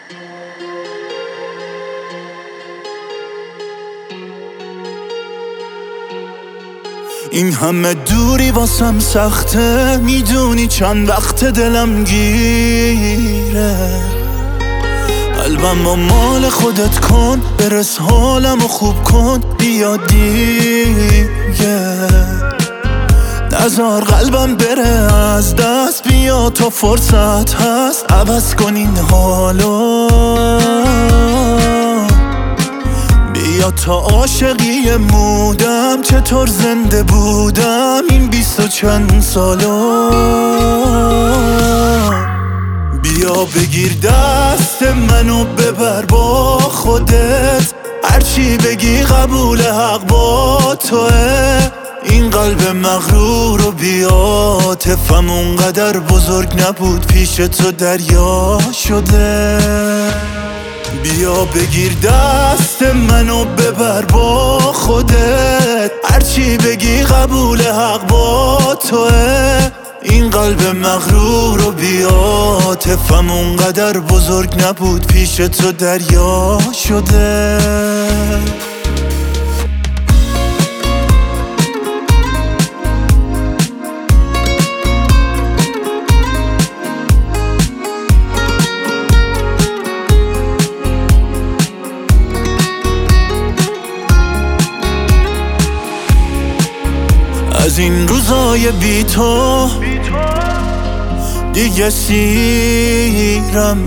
این همه دوری واسم سخته، میدونی چند وقت دلم گیره. قلبم با مال خودت کن، برس حالمو خوب کن، بیا دیگه نذار قلبم بره از دست. بیا تا فرصت هست عوض کن این حالو. بیا تا عاشقی مودم، چطور زنده بودم این 20 و چند سالو. بیا بگیر دست منو ببر با خودت، هرچی بگی قبول حق با توه. این قلب مغرور و بی‌عاطفم اونقدر بزرگ نبود، پیش تو دریا شده. بیا بگیر دست منو ببر با خودت، هرچی بگی قبول حق با توه. این قلب مغرور و بی‌عاطفم اونقدر بزرگ نبود، پیش تو دریا شده. از این روزای بی تو دیگه سیرم،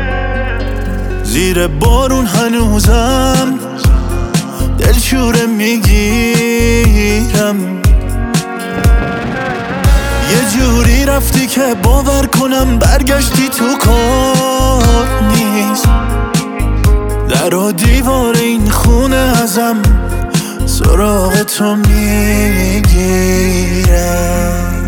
زیر بارون هنوزم دلشوره میگیرم. یه جوری رفتی که باور کنم برگشتی تو کار نیست. در و دیوار این خونه ازم سراغ تو میگیرم.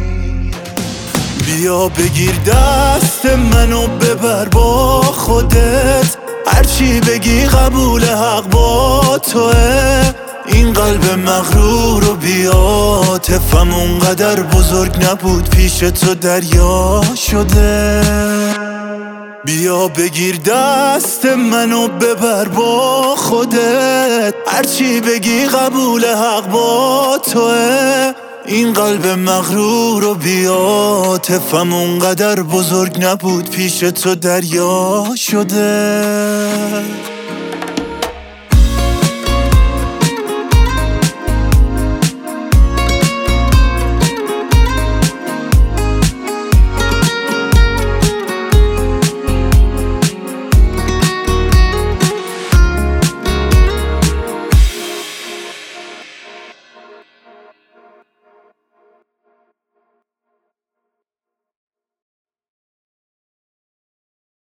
بیا بگیر دست منو ببر با خودت، هرچی بگی قبول حق با توه. این قلب مغرور و بی‌عاطفم اونقدر بزرگ نبود، پیش تو دریا شده. بیا بگیر دست منو ببر با خودت، هرچی بگی قبول حق با توه. این قلب مغرور و بی‌عاطفم اونقدر بزرگ نبود، پیش تو دریا شده.